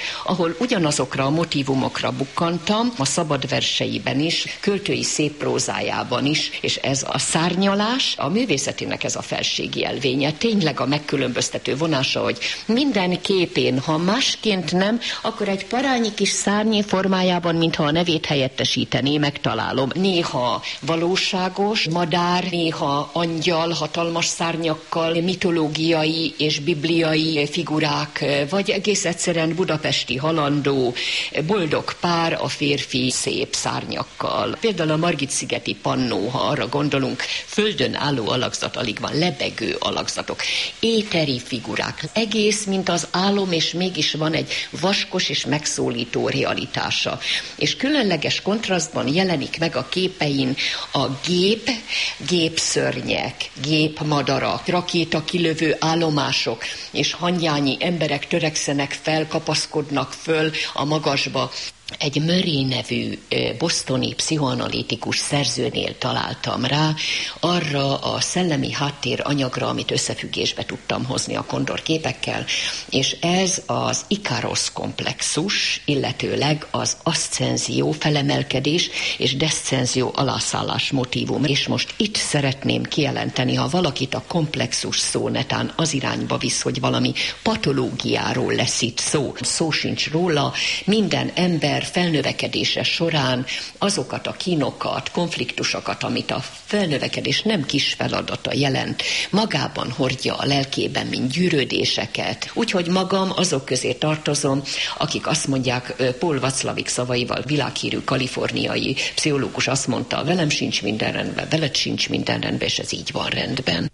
ahol ugyanazokra a motívumokra bukkantam, a szabad verseiben is, költői szép prózájában is, és ez a szárnyalás, a művészetének ez a felségi jelvénye, tényleg a megkülönböztető vonása, hogy minden képén, ha másként nem, akkor egy parányi kis szárnyi formájában, mintha a nevét helyettesítené, megtalálom. Néha valóságos, madár, néha angyal, hatalmas szárnyakkal, mitológiai és bibliai figurák, vagy egész egyszerűen budapesti halandó, boldog pár, a férfi szép szárnyakkal. Például a Margit-szigeti pannó, ha arra gondolunk, földön álló alakzat, alig van, lebegő alakzatok, éteri figurák. Egész, mint az álom, és mégis van egy vaskos és megszólító realitása. És különleges kontrasztban jelenik meg a képein a gép, gépszörnyek, gépmadarak, rakétakilövő állomások, és hangyányi emberek törekszenek fel, kapaszkodnak föl a magasba. Egy Murray nevű bostoni pszichoanalitikus szerzőnél találtam rá arra a szellemi háttér anyagra, amit összefüggésbe tudtam hozni a kondor képekkel, és ez az Ikarosz komplexus, illetőleg az aszcenzió, felemelkedés és deszcenzió, alászállás motívum. És most itt szeretném kijelenteni, ha valakit a komplexus szó netán az irányba visz, hogy valami patológiáról lesz itt szó. Szó sincs róla, minden ember felnövekedése során azokat a kínokat, konfliktusokat, amit a felnövekedés nem kis feladata jelent, magában hordja a lelkében, mint gyűrődéseket. Úgyhogy magam azok közé tartozom, akik azt mondják, Paul Watzlawick szavaival, világhírű kaliforniai pszichológus azt mondta, velem sincs minden rendben, veled sincs minden rendben, és ez így van rendben.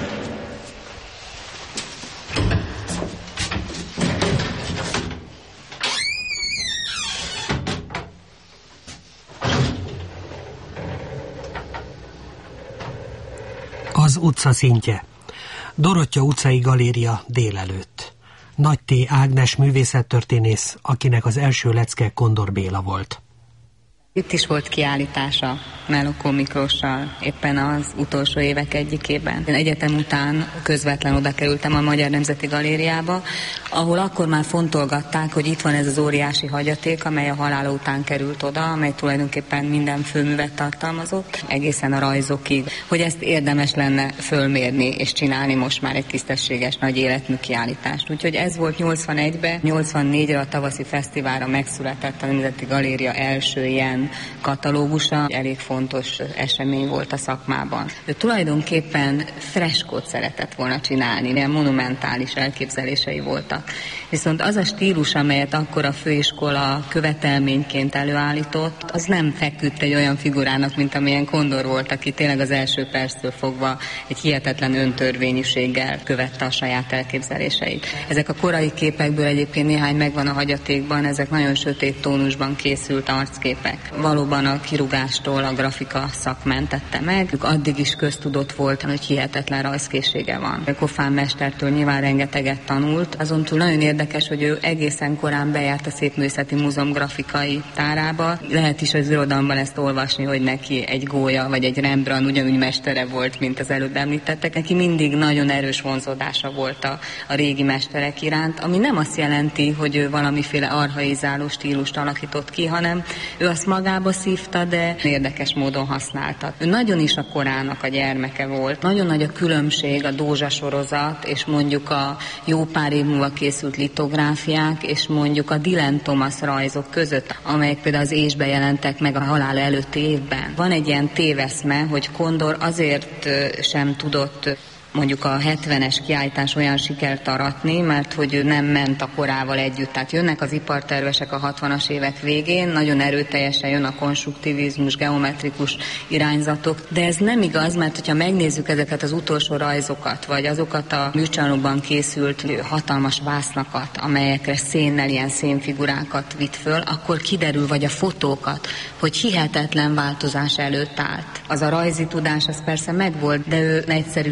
Az utca szintje. Dorottya utcai galéria délelőtt. Nagy T. Ágnes művészettörténész, akinek az első lecke Kondor Béla volt. Itt is volt kiállítása Mellokó Miklóssal éppen az utolsó évek egyikében. Én egyetem után közvetlen oda kerültem a Magyar Nemzeti Galériába, ahol akkor már fontolgatták, hogy itt van ez az óriási hagyaték, amely a halála után került oda, amely tulajdonképpen minden főművet tartalmazott, egészen a rajzokig, hogy ezt érdemes lenne fölmérni és csinálni most már egy tisztességes nagy életmű kiállítást. Úgyhogy ez volt nyolcvanegyben, nyolcvannégyre a tavaszi fesztiválra megszületett a Nemzeti Galéria első ilyen katalógusa, elég fontos esemény volt a szakmában. Ő tulajdonképpen freskót szeretett volna csinálni, ilyen monumentális elképzelései voltak. Viszont az a stílus, amelyet akkor a főiskola követelményként előállított, az nem feküdt egy olyan figurának, mint amilyen Kondor volt, aki tényleg az első perctől fogva egy hihetetlen öntörvényűséggel követte a saját elképzeléseit. Ezek a korai képekből egyébként néhány megvan a hagyatékban, ezek nagyon sötét tónusban készült arcképek. Valóban a kirúgástól a grafika szak mentette meg. Addig is köztudott volt, hogy hihetetlen rajzkészsége van. Kofán mestertől nyilván rengeteget tanult, azon túl nagyon érdekes, hogy ő egészen korán bejárt a Szépművészeti Múzeum grafikai tárába. Lehet is az irodalomban ezt olvasni, hogy neki egy Gólya vagy egy Rembrandt ugyanúgy mestere volt, mint az előbb említettek. Neki mindig nagyon erős vonzódása volt a, a régi mesterek iránt, ami nem azt jelenti, hogy ő valamiféle archaizáló stílust alakított ki, hanem ő azt magába szívta, de érdekes módon használta. Ő nagyon is a korának a gyermeke volt. Nagyon nagy a különbség a Dózsa sorozat, és mondjuk a jó pár év múlva készült litográfiák, és mondjuk a Dylan Thomas rajzok között, amelyek például az Ésbe jelentek meg a halála előtti évben. Van egy ilyen téveszme, hogy Kondor azért sem tudott mondjuk a hetvenes kiállítás olyan sikert aratni, mert hogy ő nem ment a korával együtt. Tehát jönnek az ipartervesek a hatvanas évek végén, nagyon erőteljesen jön a konstruktivizmus, geometrikus irányzatok, de ez nem igaz, mert hogyha megnézzük ezeket az utolsó rajzokat, vagy azokat a műcsarnokban készült hatalmas vásznakat, amelyekre szénnel ilyen szénfigurákat vitt föl, akkor kiderül, vagy a fotókat, hogy hihetetlen változás előtt állt. Az a rajzi tudás, az persze megvolt, de ő egyszerűsödött,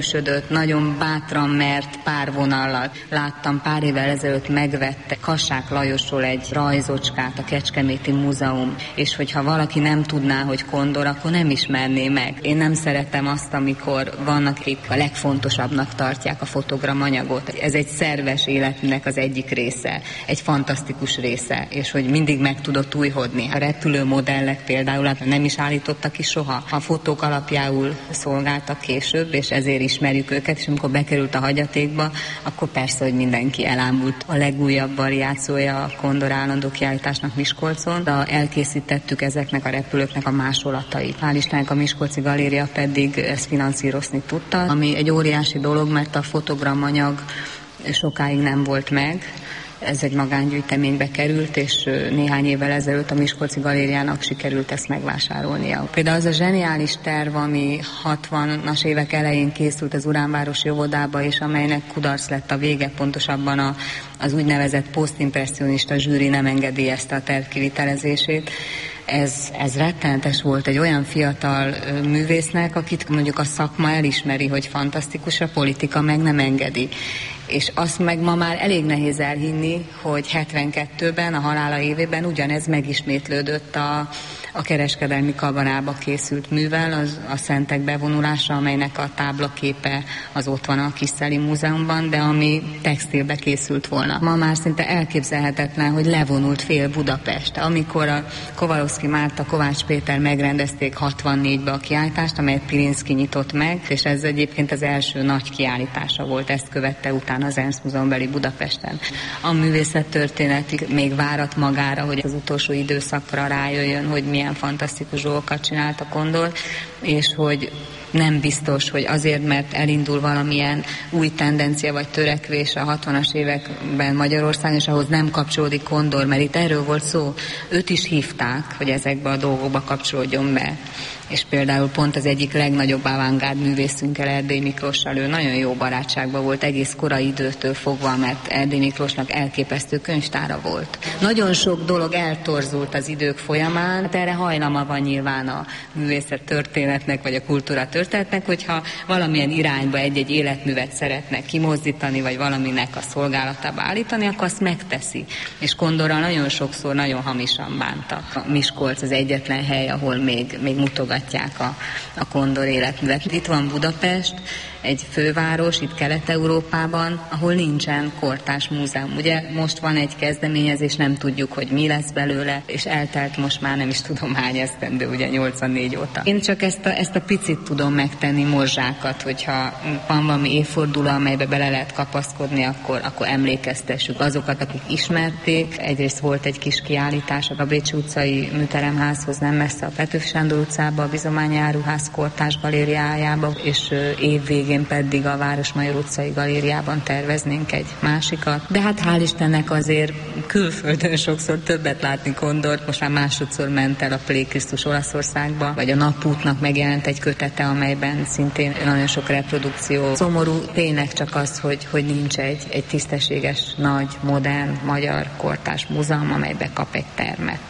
nagyon bátran mert párvonallal. Láttam pár évvel ezelőtt megvette Kassák Lajosról egy rajzocskát a Kecskeméti Múzeum, és hogyha valaki nem tudná, hogy kondor, akkor nem ismerné meg. Én nem szeretem azt, amikor vannak, akik a legfontosabbnak tartják a fotogramanyagot. Ez egy szerves életnek az egyik része, egy fantasztikus része, és hogy mindig meg tudott újhodni. A repülőmodellek például nem is állítottak ki soha. A fotók alapjául szolgáltak később, és ezért ismerjük őket, és amikor bekerült a hagyatékba, akkor persze, hogy mindenki elámult. A legújabb variációja a Kondor állandó kiállításnak Miskolcon, de elkészítettük ezeknek a repülőknek a másolatait. Hál' Istennek a Miskolci Galéria pedig ezt finanszírozni tudta, ami egy óriási dolog, mert a fotogramanyag sokáig nem volt meg. Ez egy magángyűjteménybe került, és néhány évvel ezelőtt a Miskolci Galériának sikerült ezt megvásárolnia. Például az a zseniális terv, ami hatvanas évek elején készült az Uránvárosi óvodába, és amelynek kudarc lett a vége, pontosabban a, az úgynevezett posztimpresszionista zsűri nem engedélyezte a terv kivitelezését. Ez, ez rettenetes volt egy olyan fiatal művésznek, akit mondjuk a szakma elismeri, hogy fantasztikus, a politika meg nem engedi. És azt meg ma már elég nehéz elhinni, hogy hetvenkettőben, a halála évében ugyanez megismétlődött a, a kereskedelmi kabarába készült művel, az, a Szentek bevonulása, amelynek a táblaképe az ott van a Kisszeli Múzeumban, de ami textilbe készült volna. Ma már szinte elképzelhetetlen, hogy levonult fél Budapest. Amikor a Kovalowski Márta, Kovács Péter megrendezték hatvannégyben a kiállítást, amelyet Pilinszky nyitott meg, és ez egyébként az első nagy kiállítása volt, ezt követte utána az ENSZ Múzeumbeli Budapesten. A művészettörténet még várat magára, hogy az utolsó időszakra rájöjjön, hogy milyen fantasztikus dolgokat csinált a Kondor, és hogy nem biztos, hogy azért, mert elindul valamilyen új tendencia vagy törekvés a hatvanas években Magyarországon, és ahhoz nem kapcsolódik Kondor, mert itt erről volt szó. Őt is hívták, hogy ezekbe a dolgokba kapcsolódjon be. És például pont az egyik legnagyobb avantgárd művészünkkel, Erdélyi Miklóssal, ő nagyon jó barátságban volt egész korai időtől fogva, mert Erdélyi Miklósnak elképesztő könyvtára volt. Nagyon sok dolog eltorzult az idők folyamán, hát erre hajlama van nyilván a művészet történetnek, vagy a kultúra történetnek, hogyha valamilyen irányba egy-egy életművet szeretnek kimozdítani, vagy valaminek a szolgálatába állítani, akkor azt megteszi. És Kondorral nagyon sokszor nagyon hamisan bántak. A Miskolc az egyetlen hely, ahol még, még mutogat A, a Kondor életművet. Itt van Budapest, egy főváros, itt Kelet-Európában, ahol nincsen kortárs múzeum. Ugye most van egy kezdeményezés, nem tudjuk, hogy mi lesz belőle, és eltelt most már nem is tudom hány esztendő, ugye nyolcvannégy óta. Én csak ezt a, ezt a picit tudom megtenni, morzsákat, hogyha van valami évforduló, amelybe bele lehet kapaszkodni, akkor, akkor emlékeztessük azokat, akik ismerték. Egyrészt volt egy kis kiállítás a Bécsi utcai műteremházhoz, nem messze a Petőfi Sándor utcába, a Bizományi Áruház kortárs galériájába, és évvégén pedig a Városmajor utcai galériában terveznénk egy másikat. De hát hál' Istennek azért külföldön sokszor többet látni Kondort, most már másodszor ment el a Plé Krisztus Olaszországba, vagy a Napútnak megjelent egy kötete, amelyben szintén nagyon sok reprodukció. Szomorú tényleg csak az, hogy, hogy nincs egy, egy tisztességes, nagy, modern, magyar kortárs múzeum, amelybe kap egy termet.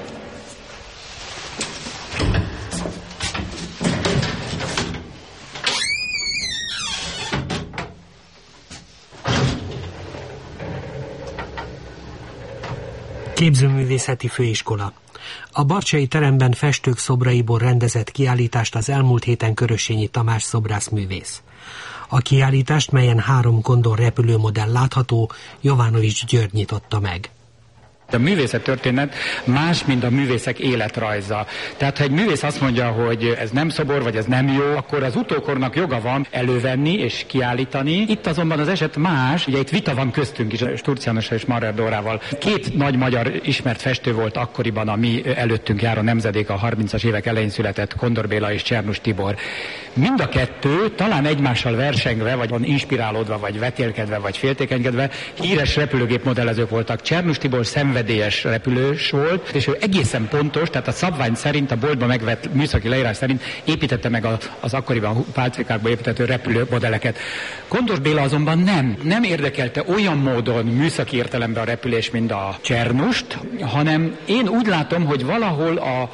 Képzőművészeti Főiskola. A Barcsai teremben festők szobraiból rendezett kiállítást az elmúlt héten Körössényi Tamás szobrászművész. A kiállítást, melyen három Kondor repülőmodell látható, Jovanovics György nyitotta meg. A művészettörténet más, mint a művészek életrajza. Tehát, ha egy művész azt mondja, hogy ez nem szobor, vagy ez nem jó, akkor az utókornak joga van elővenni és kiállítani. Itt azonban az eset más, ugye itt vita van köztünk is, Sturc Jánossal és Marrer Dórával. Két nagy magyar ismert festő volt akkoriban a mi előttünk járó nemzedék, a harmincas évek elején született Kondor Béla és Csernus Tibor. Mind a kettő talán egymással versengve, vagy inspirálódva, vagy vetélkedve, vagy féltékenykedve híres repülőgép modellezők voltak. Csernus Tibor szenvedélyes repülős volt, és ő egészen pontos, tehát a szabvány szerint, a boltban megvett műszaki leírás szerint építette meg a, az akkoriban pálcikákba építető repülőmodelleket. Kondor Béla azonban nem. Nem érdekelte olyan módon műszaki értelemben a repülés, mint a Csernust, hanem én úgy látom, hogy valahol a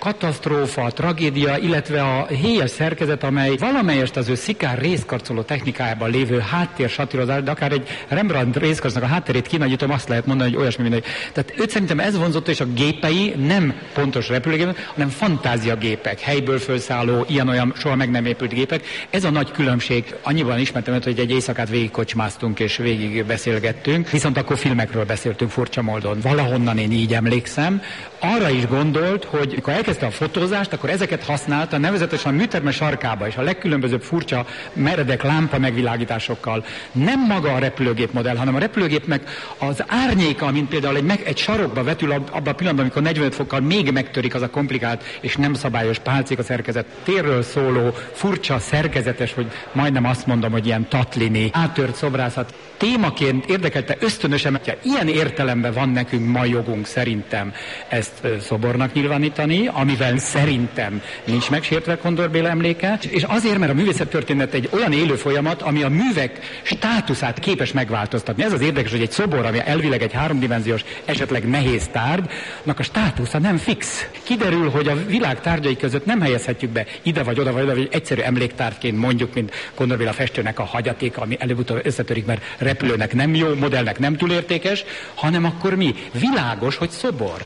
katasztrófa, tragédia, illetve a héjas szerkezet, amely valamelyest az ő szikár részkarcoló technikájában lévő háttér satírozás, de akár egy Rembrandt részkarcnak a hátterét kinagyítom, azt lehet mondani, hogy olyasmi, mint egy... Tehát őt szerintem ez vonzott, és a gépei nem pontos repülőgépek, hanem fantáziagépek, helyből felszálló, ilyen-olyan soha meg nem épült gépek. Ez a nagy különbség. Annyiban ismertem őt, hogy egy éjszakát végigkocsmáztunk és végig beszélgettünk, viszont akkor filmekről beszéltünk furcsa módon. Valahonnan én így emlékszem. Arra is gondolt, hogy amikor elkezdte a fotózást, akkor ezeket használta, nevezetesen a műterme sarkába és a legkülönbözőbb furcsa meredek lámpa megvilágításokkal. Nem maga a repülőgép modell, hanem a repülőgépnek az árnyéka, mint például egy, meg, egy sarokba vetül abban a pillanatban, amikor negyvenöt fokkal még megtörik az a komplikált és nem szabályos pálcika szerkezet. Térről szóló, furcsa, szerkezetes, hogy majdnem azt mondom, hogy ilyen tatlini, áttört szobrászat. Témaként érdekelte ösztönösen, hogy ilyen értelemben van nekünk ma jogunk szerintem ezt szobornak nyilvánítani, amivel szerintem nincs megsértve Kondor Béla emléke, és azért, mert a művészettörténet egy olyan élő folyamat, ami a művek státuszát képes megváltoztatni. Ez az érdekes, hogy egy szobor, ami elvileg egy háromdimenziós, esetleg nehéz tárgynak a státusza nem fix. Kiderül, hogy a világ tárgyai között nem helyezhetjük be ide vagy oda vagy oda, vagy egyszerű emléktárgyként mondjuk, mint Kondor Béla festőnek a hagyatéka, ami előbb-utóbb összetörik, mert repülőnek nem jó, modellnek nem túl értékes, hanem akkor mi? Világos, hogy szobor.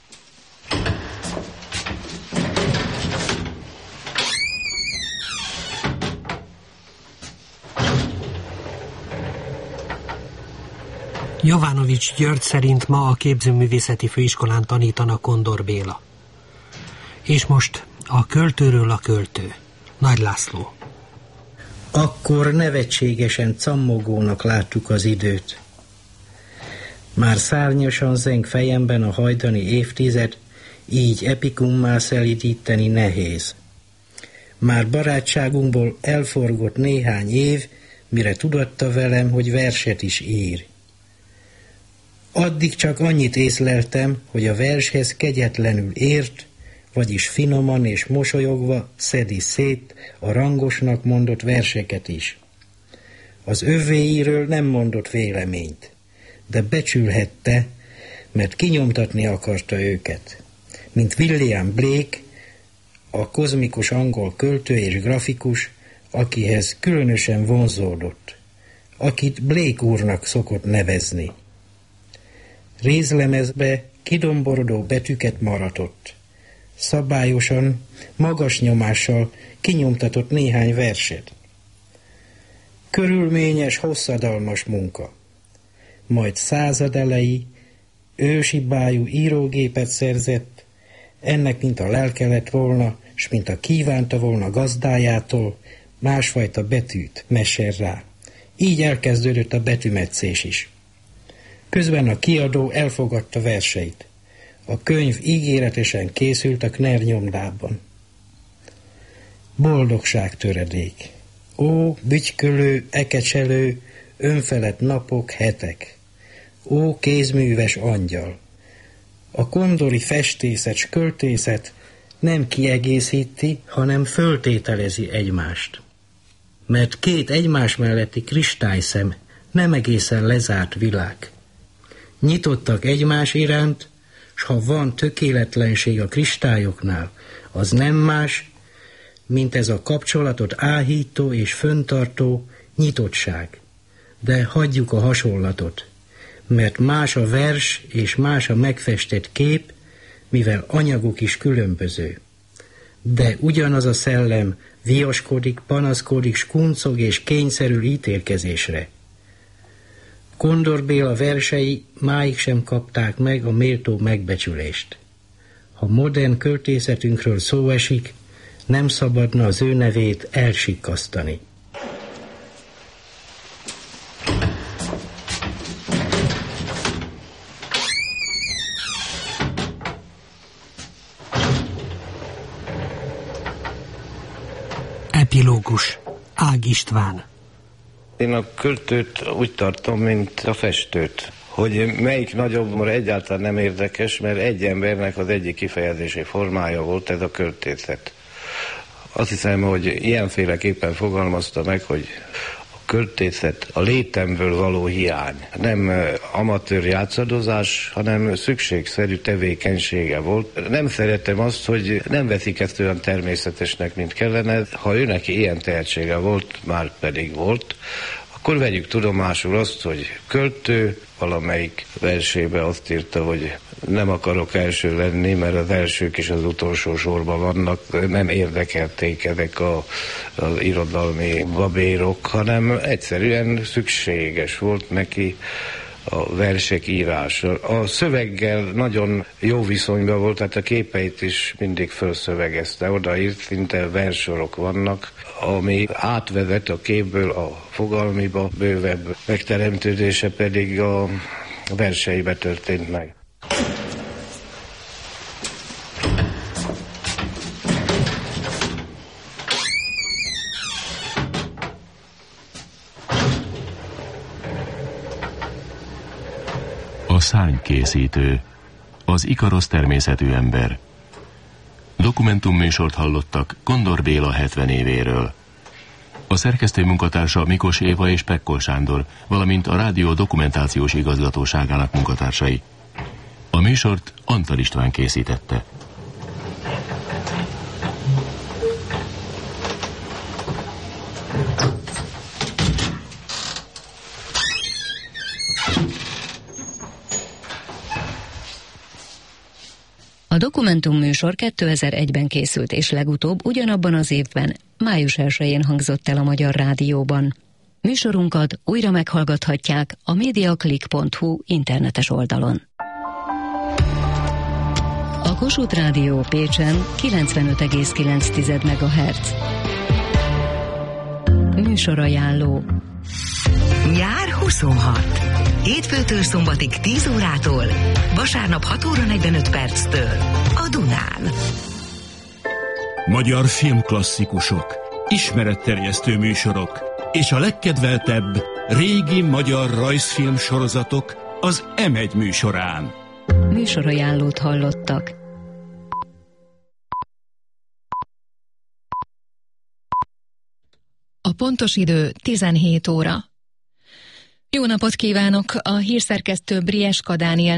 Jovanovics György szerint ma a Képzőművészeti Főiskolán tanítanak Kondor Béla. És most a költőről a költő, Nagy László. Akkor nevetségesen cammogónak láttuk az időt. Már szárnyasan zeng fejemben a hajdani évtized, így epikummá szelídíteni nehéz. Már barátságunkból elforgott néhány év, mire tudatta velem, hogy verset is ír. Addig csak annyit észleltem, hogy a vershez kegyetlenül ért, vagyis finoman és mosolyogva szedi szét a rangosnak mondott verseket is. Az övéiről nem mondott véleményt, de becsülhette, mert kinyomtatni akarta őket. Mint William Blake, a kozmikus angol költő és grafikus, akihez különösen vonzódott, akit Blake úrnak szokott nevezni. Rézlemezbe kidomborodó betűket maratott. Szabályosan, magas nyomással kinyomtatott néhány verset. Körülményes, hosszadalmas munka. Majd századelei, ősi bájú írógépet szerzett, ennek mint a lelke lett volna, s mint a kívánta volna gazdájától, másfajta betűt mesél rá. Így elkezdődött a betűmetszés is. Közben a kiadó elfogadta verseit. A könyv ígéretesen készült a Kner nyomdában. Boldogság töredék. Ó, bütykölő, ekecselő, önfelett napok, hetek. Ó, kézműves angyal. A kondori festészet s költészet nem kiegészíti, hanem föltételezi egymást. Mert két egymás melletti kristályszem nem egészen lezárt világ. Nyitottak egymás iránt, s ha van tökéletlenség a kristályoknál, az nem más, mint ez a kapcsolatot áhító és föntartó nyitottság. De hagyjuk a hasonlatot, mert más a vers és más a megfestett kép, mivel anyaguk is különböző. De ugyanaz a szellem viaskodik, panaszkodik, skuncog és kényszerül ítélkezésre. Kondor Béla versei máig sem kapták meg a méltó megbecsülést. Ha modern költészetünkről szó esik, nem szabadna az ő nevét elsikkasztani. Epilógus. Ág István. Én a költőt úgy tartom, mint a festőt. Hogy melyik nagyobb, egyáltalán nem érdekes, mert egy embernek az egyik kifejezési formája volt ez a költészet. Azt hiszem, hogy ilyenféleképpen fogalmazta meg, hogy a költészet a létemből való hiány. Nem amatőr játszadozás, hanem szükségszerű tevékenysége volt. Nem szeretem azt, hogy nem veszik ezt olyan természetesnek, mint kellene. Ha őneki ilyen tehetsége volt, már pedig volt, akkor vegyük tudomásul azt, hogy költő, valamelyik versébe azt írta, hogy nem akarok első lenni, mert az elsők is az utolsó sorban vannak, nem érdekelték ezek a, az irodalmi babérok, hanem egyszerűen szükséges volt neki a versek írása. A szöveggel nagyon jó viszonyban volt, tehát a képeit is mindig felszövegezte, odaírt, szinte versorok vannak, ami átvezet a képből a fogalmiba, bővebb megteremtődése pedig a verseibe történt meg. A szárnykészítő, az Ikarosz természetű ember. Dokumentumműsort hallottak Kondor Béla hetven évéről. A szerkesztő munkatársa Mikos Éva és Pekkol Sándor, valamint a rádió dokumentációs igazgatóságának munkatársai. A műsort Antal István készítette. A dokumentumműsor kétezer-egyben készült, és legutóbb ugyanabban az évben, május elsején hangzott el a Magyar Rádióban. Műsorunkat újra meghallgathatják a mediaclick pont hu internetes oldalon. A Kossuth Rádió Pécsen kilencvenöt egész kilenc megahertz. Műsorajánló. Nyár huszonhat. Hétfőtől szombatig tíz órától, vasárnap hat óra negyvenöt perctől a Dunán. Magyar filmklasszikusok, ismeretterjesztő műsorok és a legkedveltebb régi magyar rajzfilm sorozatok az em egy műsorán. Műsorajánlót hallottak. A pontos idő tizenhét óra. Jó napot kívánok! A hírszerkesztő Brieska Dániel